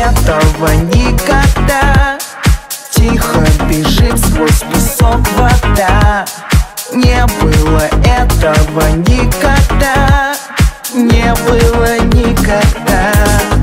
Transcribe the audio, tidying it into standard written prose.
этого никогда. Тихо бежит сквозь песок вода. Не было этого никогда. Не было никогда.